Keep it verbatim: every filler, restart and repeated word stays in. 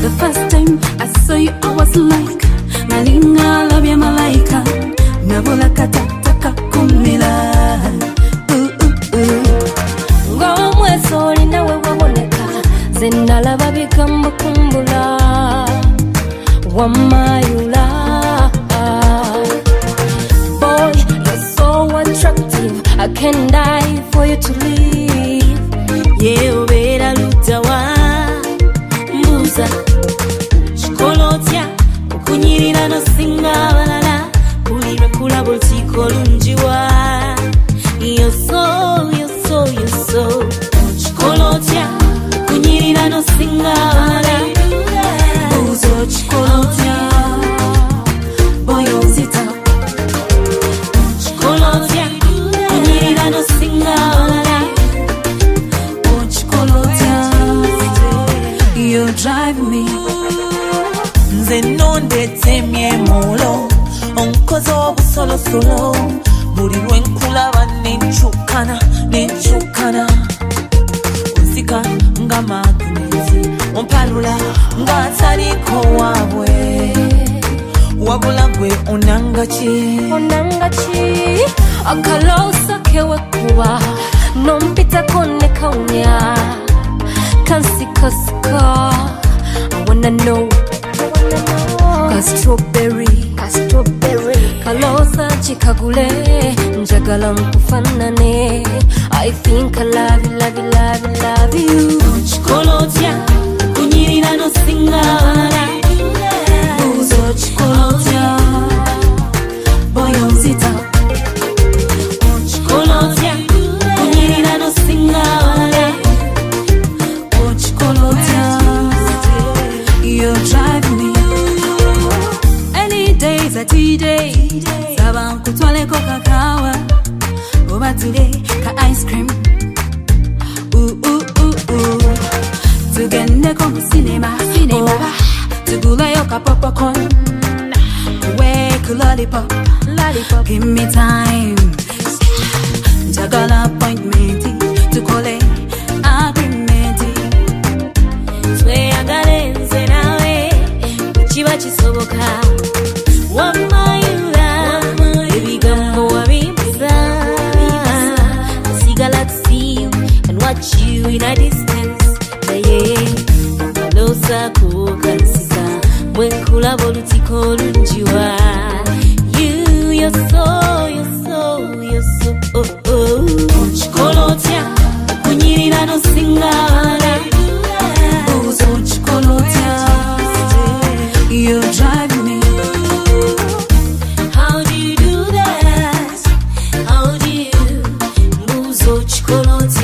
The first time I saw you, I was like, Malinga love ya malaika, Nabula katataka kumila. Ngomwe soli na wewe woneka, Zenala babika mkumbula, Wamayula. Boy, you're so attractive, I can die for you to live. Yeah, ubera lutawa, Musa. Chikolotia, ukunyirira no singa walala, Kulira kula boltiko lunjiwa. You're so, you're so, you're so. Chikolotia, ukunyirira no singa walala, Musa chikolotia, boy ozita. Chikolotia, ukunyirira no singa walala, oh chikolotia, you drive me. Zenonde temye molo onkozo busolo solo buri lwenkulaba nenchukana nenchukana uzika nga magneti ompalula nga taliko wabwe wabula gwe onangachi onangachi akalosa kewe kuba nompita kone kaunya kansikasika I wanna know Strawberry, strawberry. Kalosa chikagule, njagala mkufanane. I think I love you, love you, love you, love you. Chikolotia, kunyirira no singala. Uzo chikolotia, boy ozita. Chikolotia, kunyirira no singala. Oh chikolotia, you drive me. Days a T-Day, Saban kutwale coca kawa, Oba today ka ice cream. Ooh ooh ooh ooh. Tugende komu cinema, cinema. Tugula yoka popcorn. Wake lollipop, lollipop. Give me time. Jagala appointment, tukole agreement. Swear galenze nawe, chiba chisoboka. Wamayula, ebigambo wabibuza. Sigala to see you and watch you in a distance. Yeah, kalosa kukansisa, mwenkula bolutiko lunjiwa. You, you're so, you're so, you're so. Oh oh. Chikolotia, kunyirira no singala. Uzo chikolotia, you drive me. Chikolotia.